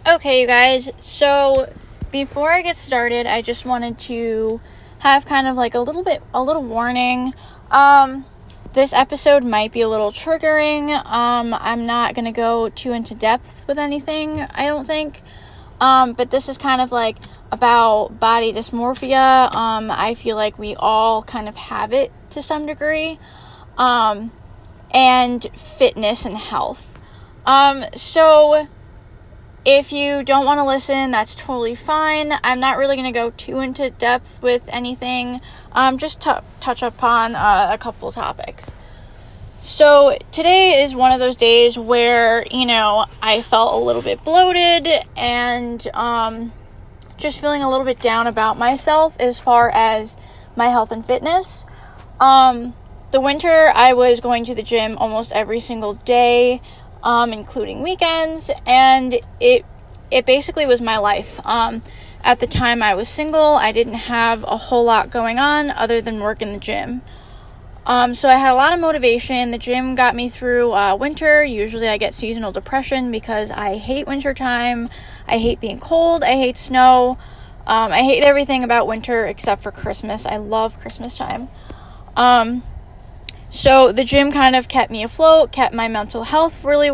Okay, you guys, so before I get started, I just wanted to have kind of like a little warning. This episode might be a little triggering. I'm not going to go too into depth with anything, I don't think. But this is kind of like about body dysmorphia. I feel like we all kind of have it to some degree. And fitness and health. So if you don't want to listen, that's totally fine. I'm not really going to go too into depth with anything. Just touch upon a couple topics. So today is one of those days where, I felt a little bit bloated and just feeling a little bit down about myself as far as my health and fitness. The winter, I was going to the gym almost every single day, including weekends, and it basically was my life. At the time I was single, I didn't have a whole lot going on other than work in the gym. So I had a lot of motivation. The gym got me through winter. Usually I get seasonal depression because I hate winter time. I hate being cold. I hate snow. I hate everything about winter except for Christmas. I love Christmas time. So the gym kind of kept me afloat, kept my mental health really,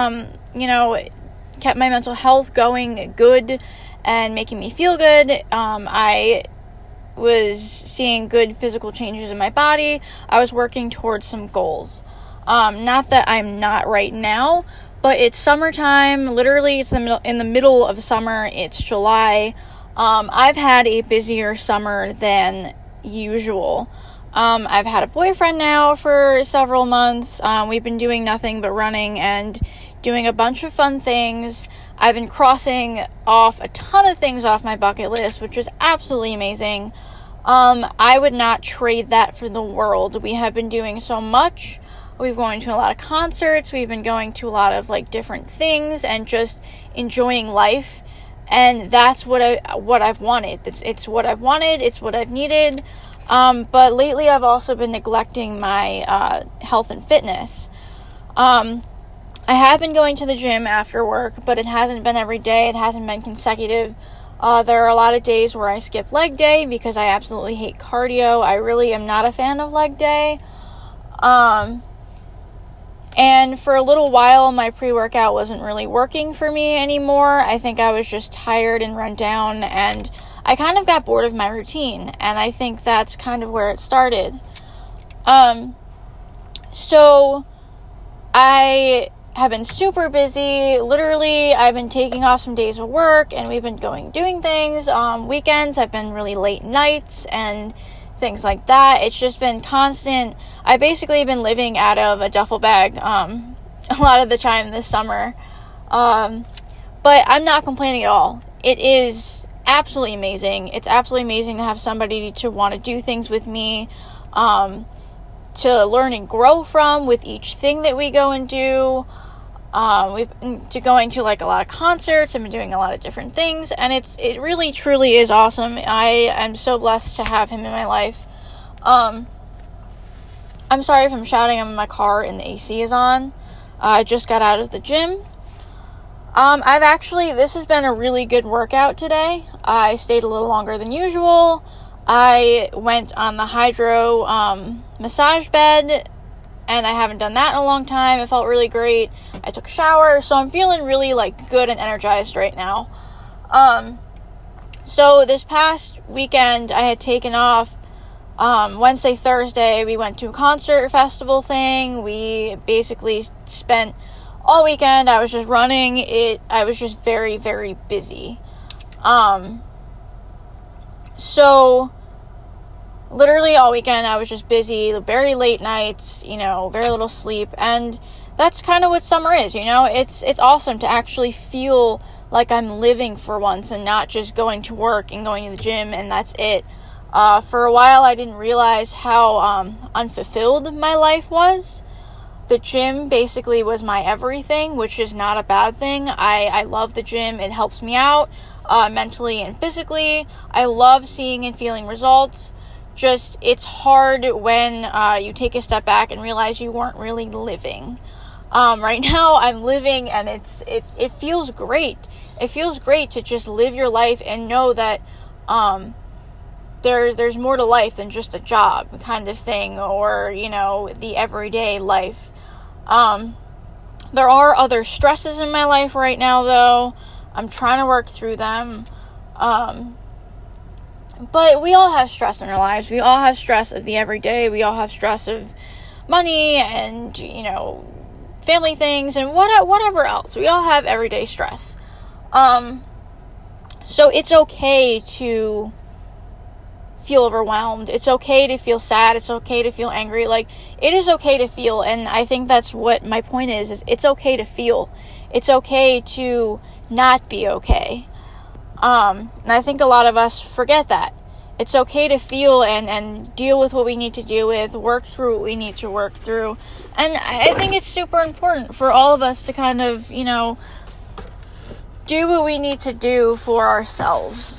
kept my mental health going good and making me feel good. I was seeing good physical changes in my body. I was working towards some goals. Not that I'm not right now, but it's summertime. Literally, it's in the middle of summer. It's July. I've had a busier summer than usual. I've had a boyfriend now for several months. We've been doing nothing but running and doing a bunch of fun things. I've been crossing off a ton of things off my bucket list, which is absolutely amazing. I would not trade that for the world. We have been doing so much. We've been going to a lot of concerts. We've been going to a lot of different things and just enjoying life. And that's what I've wanted. It's what I've wanted. It's what I've needed. But lately I've also been neglecting my health and fitness. I have been going to the gym after work, but it hasn't been every day. It hasn't been consecutive. There are a lot of days where I skip leg day because I absolutely hate cardio. I really am not a fan of leg day. And for a little while, my pre-workout wasn't really working for me anymore. I think I was just tired and run down, and I kind of got bored of my routine, and I think that's kind of where it started. So I have been super busy. Literally, I've been taking off some days of work, and we've been doing things. Weekends have been really late nights and things like that. It's just been constant. I basically been living out of a duffel bag a lot of the time this summer. But I'm not complaining at all. It is absolutely amazing. It's absolutely amazing to have somebody to want to do things with me, to learn and grow from with each thing that we go and do. We've been going to a lot of concerts. I've been doing a lot of different things, and it really truly is awesome. I am so blessed to have him in my life. I'm sorry if I'm shouting. I'm in my car and the AC is on. I just got out of the gym. This has been a really good workout today. I stayed a little longer than usual. I went on the hydro massage bed, and I haven't done that in a long time. It felt really great. I took a shower, so I'm feeling really good and energized right now. So this past weekend, I had taken off Wednesday, Thursday. We went to a concert festival thing. We basically spent all weekend. I was just running. I was just very, very busy. So literally all weekend I was just busy, very late nights, very little sleep, and that's kind of what summer is, it's awesome to actually feel like I'm living for once and not just going to work and going to the gym and that's it. For a while I didn't realize how unfulfilled my life was. The gym basically was my everything, which is not a bad thing. I love the gym. It helps me out mentally and physically. I love seeing and feeling results. Just, it's hard when you take a step back and realize you weren't really living. Right now I'm living, and it feels great. It feels great to just live your life and know that there's more to life than just a job kind of thing, or, the everyday life. There are other stresses in my life right now, though. I'm trying to work through them. But we all have stress in our lives. We all have stress of the everyday. We all have stress of money and, family things and whatever else. We all have everyday stress. So it's okay to feel overwhelmed. It's okay to feel sad. It's okay to feel angry. Like, it is okay to feel, and I think that's what my point is it's okay to feel. It's okay to not be okay. And I think a lot of us forget that. It's okay to feel and deal with what we need to deal with, work through what we need to work through. And I think it's super important for all of us to kind of, do what we need to do for ourselves.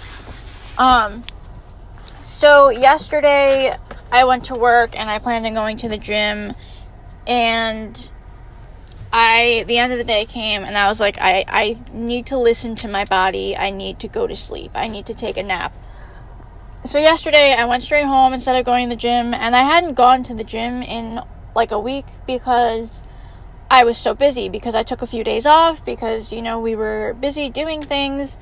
So yesterday I went to work and I planned on going to the gym, and the end of the day came and I was like, I need to listen to my body. I need to go to sleep. I need to take a nap. So yesterday I went straight home instead of going to the gym, and I hadn't gone to the gym in like a week because I was so busy, because I took a few days off because, we were busy doing things.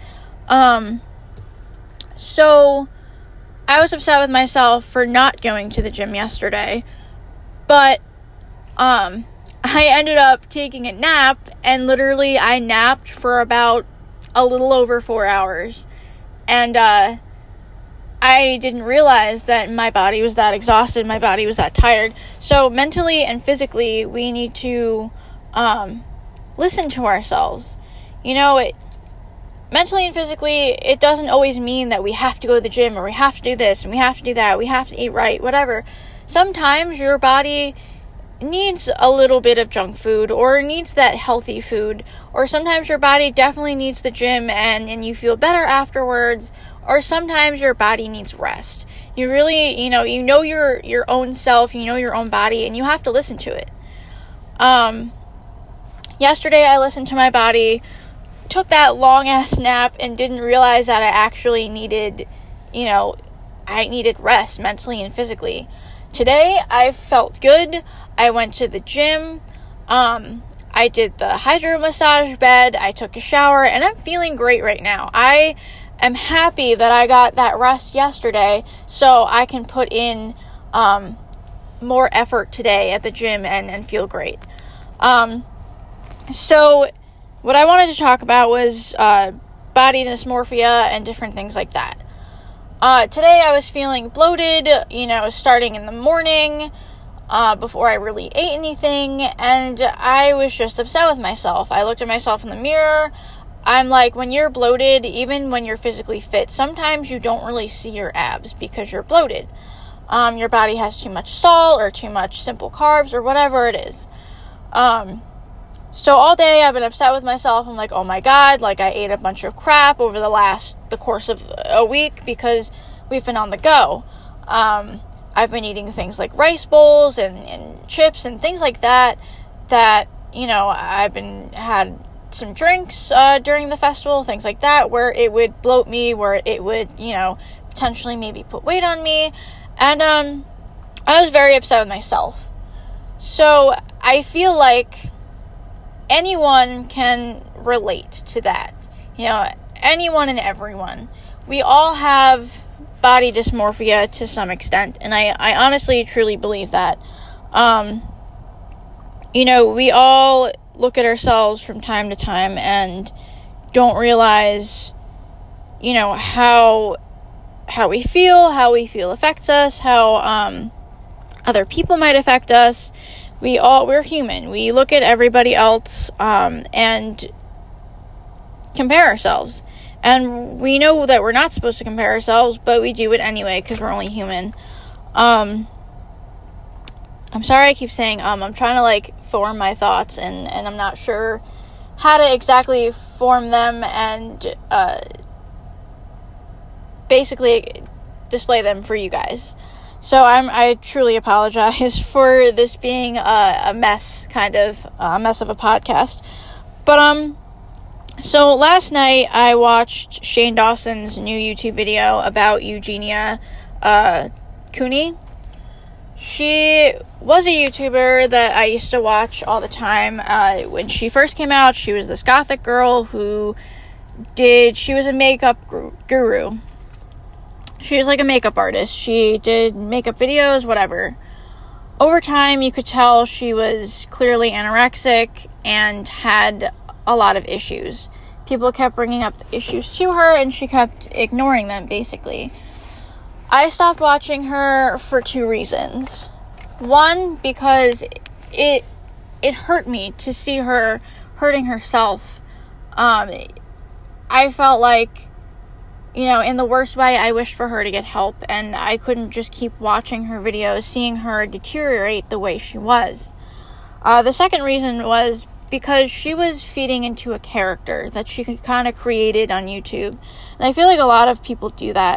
So I was upset with myself for not going to the gym yesterday, but I ended up taking a nap, and literally I napped for about a little over 4 hours, and I didn't realize that my body was that exhausted, my body was that tired. So mentally and physically, we need to listen to ourselves. Mentally and physically, it doesn't always mean that we have to go to the gym, or we have to do this, and we have to do that, we have to eat right, whatever. Sometimes your body needs a little bit of junk food, or needs that healthy food, or sometimes your body definitely needs the gym and you feel better afterwards, or sometimes your body needs rest. You really, your own self, your own body, and you have to listen to it. Yesterday I listened to my body, took that long ass nap, and didn't realize that I actually needed, I needed rest mentally and physically. Today I felt good. I went to the gym. I did the hydro massage bed. I took a shower, and I'm feeling great right now. I am happy that I got that rest yesterday, so I can put in more effort today at the gym and feel great. So what I wanted to talk about was body dysmorphia and different things like that. Today I was feeling bloated, starting in the morning, before I really ate anything, and I was just upset with myself. I looked at myself in the mirror. I'm like, when you're bloated, even when you're physically fit, sometimes you don't really see your abs because you're bloated. Your body has too much salt or too much simple carbs or whatever it is. So all day I've been upset with myself. I'm like, oh my God, like I ate a bunch of crap over the course of a week because we've been on the go. I've been eating things like rice bowls and chips and things like that, I've had some drinks during the festival, things like that, where it would bloat me, where it would, potentially maybe put weight on me. And I was very upset with myself. So I feel like anyone can relate to that. Anyone and everyone. We all have body dysmorphia to some extent, and I honestly, truly believe that. We all look at ourselves from time to time and don't realize, how we feel affects us, how other people might affect us. We're human. We look at everybody else and compare ourselves. And we know that we're not supposed to compare ourselves, but we do it anyway because we're only human. I'm sorry I keep saying I'm trying to form my thoughts and I'm not sure how to exactly form them and basically display them for you guys. So I truly apologize for this being a mess of a podcast. But, so last night I watched Shane Dawson's new YouTube video about Eugenia Cooney. She was a YouTuber that I used to watch all the time. When she first came out, she was this gothic girl she was a makeup guru. She was like a makeup artist. She did makeup videos, whatever. Over time, you could tell she was clearly anorexic and had a lot of issues. People kept bringing up issues to her, and she kept ignoring them, basically. I stopped watching her for 2 reasons. One, because it hurt me to see her hurting herself. I felt like, in the worst way, I wished for her to get help, and I couldn't just keep watching her videos, seeing her deteriorate the way she was. The second reason was because she was feeding into a character that she kind of created on YouTube. And I feel like a lot of people do that.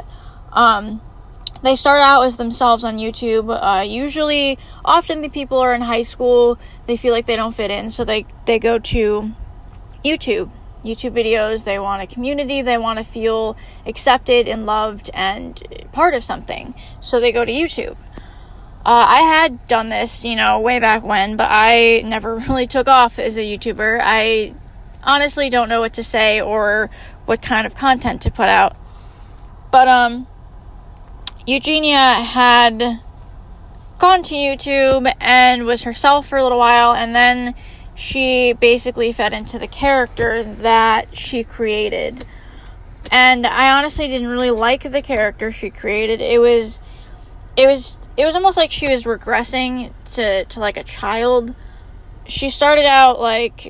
They start out as themselves on YouTube. Often the people are in high school. They feel like they don't fit in, so they go to YouTube videos. They want a community. They want to feel accepted and loved and part of something. So they go to YouTube. I had done this, way back when, but I never really took off as a YouTuber. I honestly don't know what to say or what kind of content to put out. But, Eugenia had gone to YouTube and was herself for a little while, and then she basically fed into the character that she created. And I honestly didn't really like the character she created. It was almost like she was regressing to like a child. She started out like,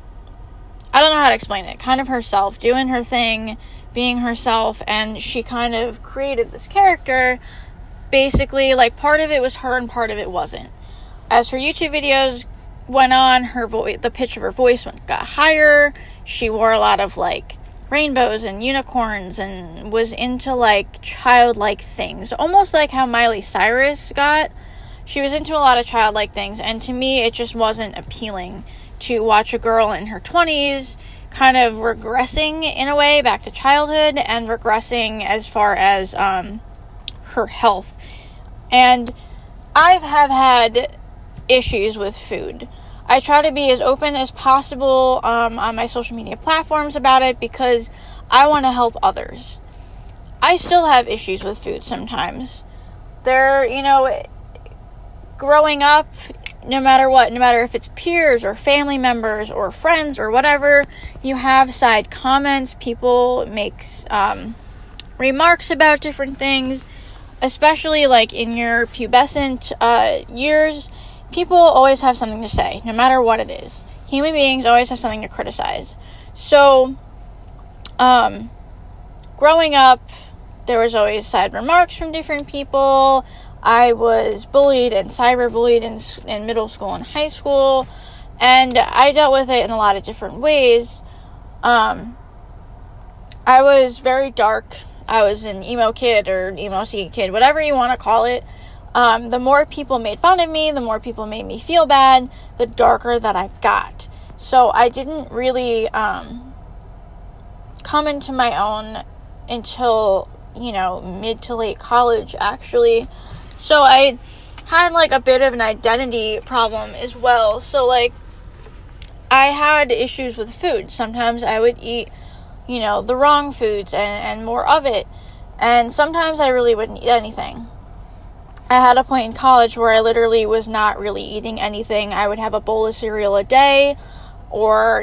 I don't know how to explain it, kind of herself, doing her thing, being herself, and she kind of created this character. Basically, like, part of it was her and part of it wasn't. As her YouTube videos went on, the pitch of her voice got higher. She wore a lot of like rainbows and unicorns and was into like childlike things, almost like how Miley Cyrus got. She was into a lot of childlike things, and to me it just wasn't appealing to watch a girl in her 20s kind of regressing in a way back to childhood, and regressing as far as her health. And I have had issues with food. I try to be as open as possible on my social media platforms about it because I want to help others. I still have issues with food sometimes. Growing up, no matter if it's peers or family members or friends or whatever, you have side comments. People make remarks about different things, especially like in your pubescent years. People always have something to say, no matter what it is. Human beings always have something to criticize. So, growing up, there was always side remarks from different people. I was bullied and cyberbullied in middle school and high school, and I dealt with it in a lot of different ways. I was very dark. I was an emo kid or emo scene kid, whatever you want to call it. The more people made fun of me, the more people made me feel bad, the darker that I got. So I didn't really come into my own until, mid to late college, actually. So I had, like, a bit of an identity problem as well. So, like, I had issues with food. Sometimes I would eat, the wrong foods and more of it. And sometimes I really wouldn't eat anything. I had a point in college where I literally was not really eating anything. I would have a bowl of cereal a day, or,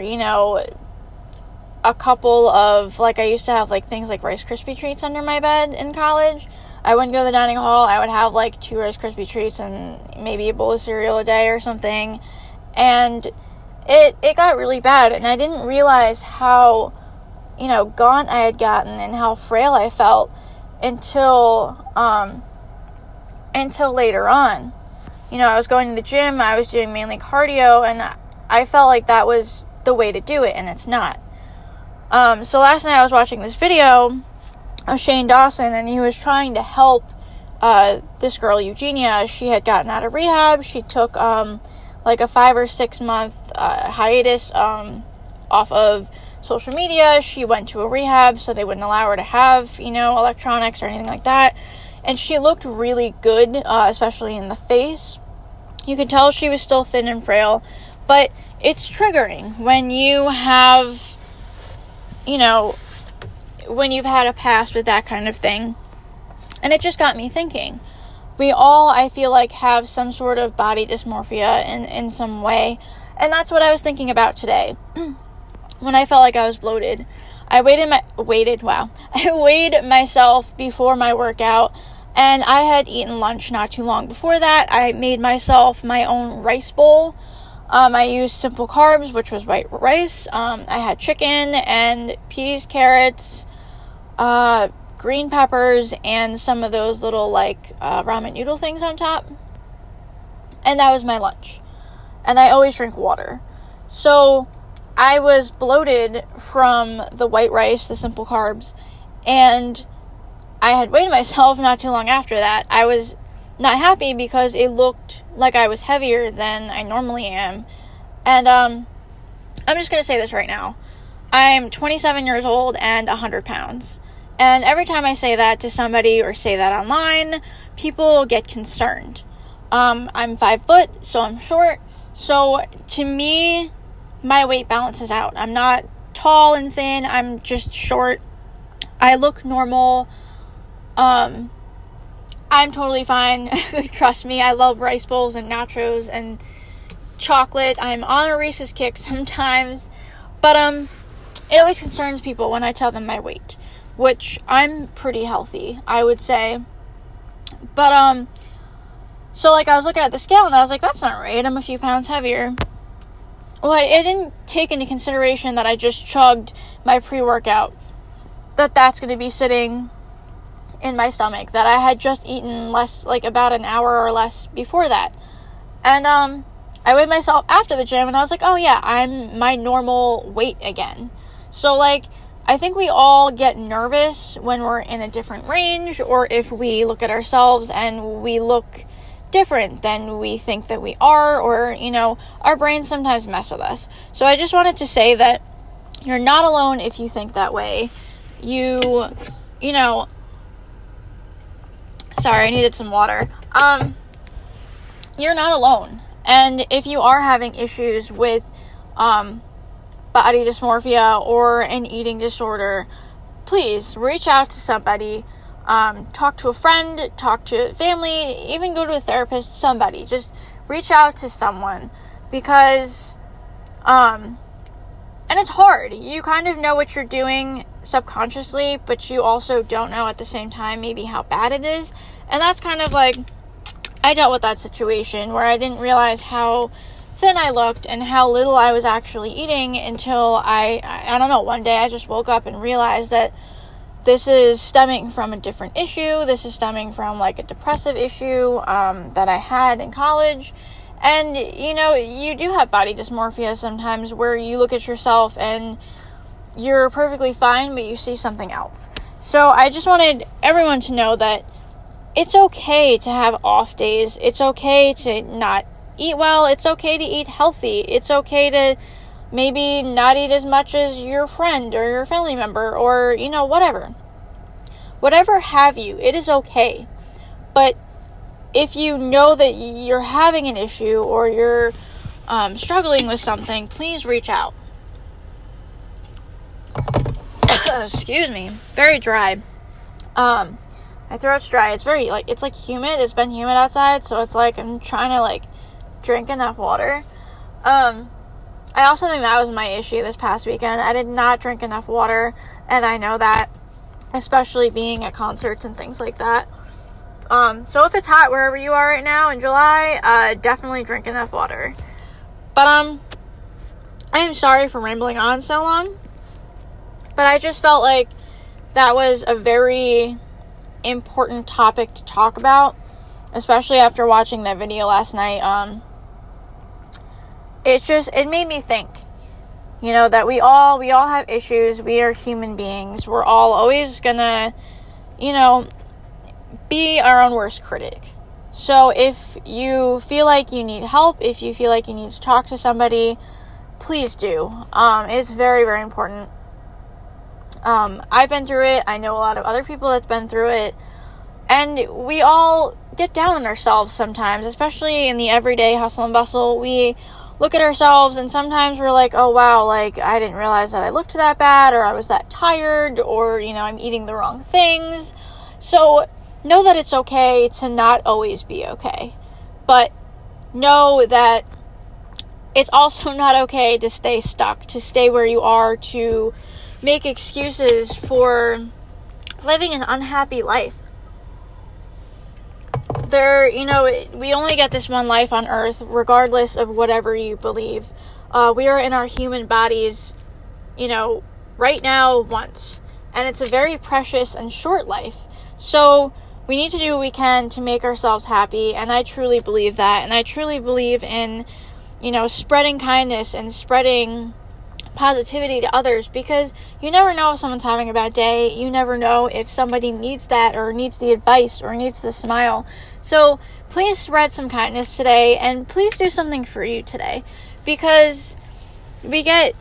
a couple of, like, I used to have, like, things like Rice Krispie treats under my bed in college. I wouldn't go to the dining hall. I would have, like, 2 Rice Krispie treats and maybe a bowl of cereal a day or something. And it got really bad, and I didn't realize how, gaunt I had gotten and how frail I felt until later on. I was going to the gym, I was doing mainly cardio, and I felt like that was the way to do it, and it's not. So last night I was watching this video of Shane Dawson, and he was trying to help this girl, Eugenia, she had gotten out of rehab. She took, like a 5 or 6 month, hiatus, off of social media. She went to a rehab so they wouldn't allow her to have, electronics or anything like that. And she looked really good, especially in the face. You could tell she was still thin and frail, but it's triggering when you have, when you've had a past with that kind of thing. And it just got me thinking. We all, I feel like, have some sort of body dysmorphia in some way. And that's what I was thinking about today. When I felt like I was bloated. I weighed myself before my workout. And I had eaten lunch not too long before that. I made myself my own rice bowl. I used simple carbs, which was white rice. I had chicken and peas, carrots, green peppers, and some of those little, ramen noodle things on top. And that was my lunch. And I always drink water. So I was bloated from the white rice, the simple carbs, and I had weighed myself not too long after that. I was not happy because it looked like I was heavier than I normally am. And I'm just going to say this right now. I'm 27 years old and 100 pounds. And every time I say that to somebody or say that online, people get concerned. I'm 5 foot, so I'm short. So to me, my weight balances out. I'm not tall and thin. I'm just short. I look normal. I'm totally fine. Trust me, I love rice bowls and nachos and chocolate. I'm on a Reese's kick sometimes. But it always concerns people when I tell them my weight, which I'm pretty healthy, I would say. But so I was looking at the scale and I was like, that's not right. I'm a few pounds heavier. Well, I didn't take into consideration that I just chugged my pre-workout. That's going to be sitting in my stomach. That I had just eaten less, about an hour or less before that. And I weighed myself after the gym and I was like, oh yeah, I'm my normal weight again. So I think we all get nervous when we're in a different range, or if we look at ourselves and we look different than we think that we are, or, our brains sometimes mess with us. So I just wanted to say that you're not alone if you think that way. Sorry, I needed some water. You're not alone. And if you are having issues with, body dysmorphia or an eating disorder, please reach out to somebody. Talk to a friend, talk to family, even go to a therapist, somebody. Just reach out to someone, because, and it's hard. You kind of know what you're doing subconsciously, but you also don't know at the same time maybe how bad it is. And that's kind of I dealt with that situation where I didn't realize how thin I looked and how little I was actually eating until I don't know, one day I just woke up and realized that this is stemming from a different issue. This is stemming from a depressive issue that I had in college. And, you do have body dysmorphia sometimes where you look at yourself and you're perfectly fine, but you see something else. So I just wanted everyone to know that it's okay to have off days. It's okay to not eat well. It's okay to eat healthy. It's okay to maybe not eat as much as your friend or your family member or, whatever. Whatever have you, it is okay. But if you know that you're having an issue or you're struggling with something, please reach out. Excuse me. Very dry. My throat's dry. It's very, it's humid. It's been humid outside, so it's I'm trying to, drink enough water. I also think that was my issue this past weekend. I did not drink enough water, and I know that, especially being at concerts and things like that. So if it's hot wherever you are right now in July, definitely drink enough water. But, I am sorry for rambling on so long, but I just felt like that was a very important topic to talk about, especially after watching that video last night. It made me think, that we all have issues. We are human beings. We're all always gonna, be our own worst critic. So if you feel like you need help, if you feel like you need to talk to somebody, please do. It's very, very important. I've been through it. I know a lot of other people that's been through it. And we all get down on ourselves sometimes, especially in the everyday hustle and bustle. We look at ourselves and sometimes we're like, oh wow, like I didn't realize that I looked that bad, or I was that tired, or, I'm eating the wrong things. So know that it's okay to not always be okay. But know that it's also not okay to stay stuck, to stay where you are, to make excuses for living an unhappy life. We only get this one life on earth, regardless of whatever you believe. We are in our human bodies, right now once. And it's a very precious and short life. So we need to do what we can to make ourselves happy. And I truly believe that. And I truly believe in, spreading kindness and spreading positivity to others, because you never know if someone's having a bad day. You never know if somebody needs that, or needs the advice, or needs the smile. So please spread some kindness today, and please do something for you today, because we get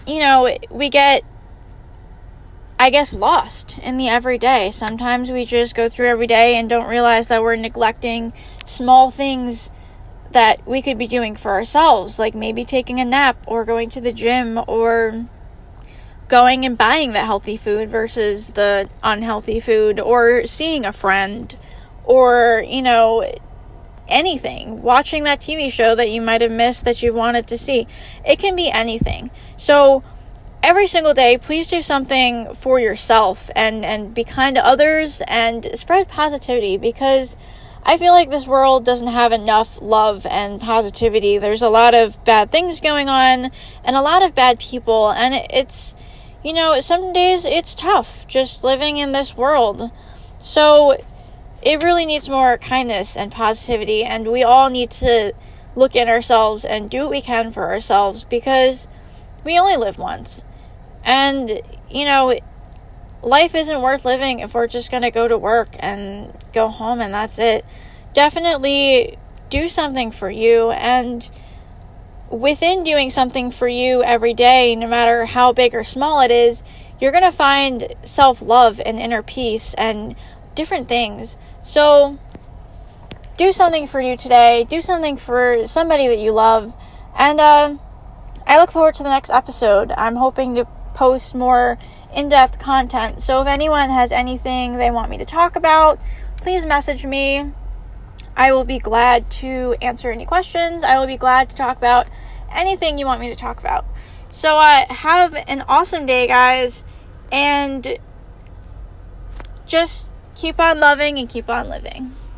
I guess lost in the everyday. Sometimes we just go through every day and don't realize that we're neglecting small things that we could be doing for ourselves, like maybe taking a nap, or going to the gym, or going and buying the healthy food versus the unhealthy food, or seeing a friend, or, anything. Watching that TV show that you might have missed that you wanted to see. It can be anything. So every single day, please do something for yourself and be kind to others and spread positivity, because I feel like this world doesn't have enough love and positivity. There's a lot of bad things going on and a lot of bad people, and it's, some days it's tough just living in this world. So it really needs more kindness and positivity, and we all need to look at ourselves and do what we can for ourselves, because we only live once. And, life isn't worth living if we're just going to go to work and go home and that's it. Definitely do something for you, and within doing something for you every day, no matter how big or small it is, you're going to find self-love and inner peace and different things. So do something for you today. Do something for somebody that you love. And I look forward to the next episode. I'm hoping to post more in-depth content. So if anyone has anything they want me to talk about, please message me. I will be glad to answer any questions. I will be glad to talk about anything you want me to talk about. So have an awesome day, guys, and just keep on loving and keep on living.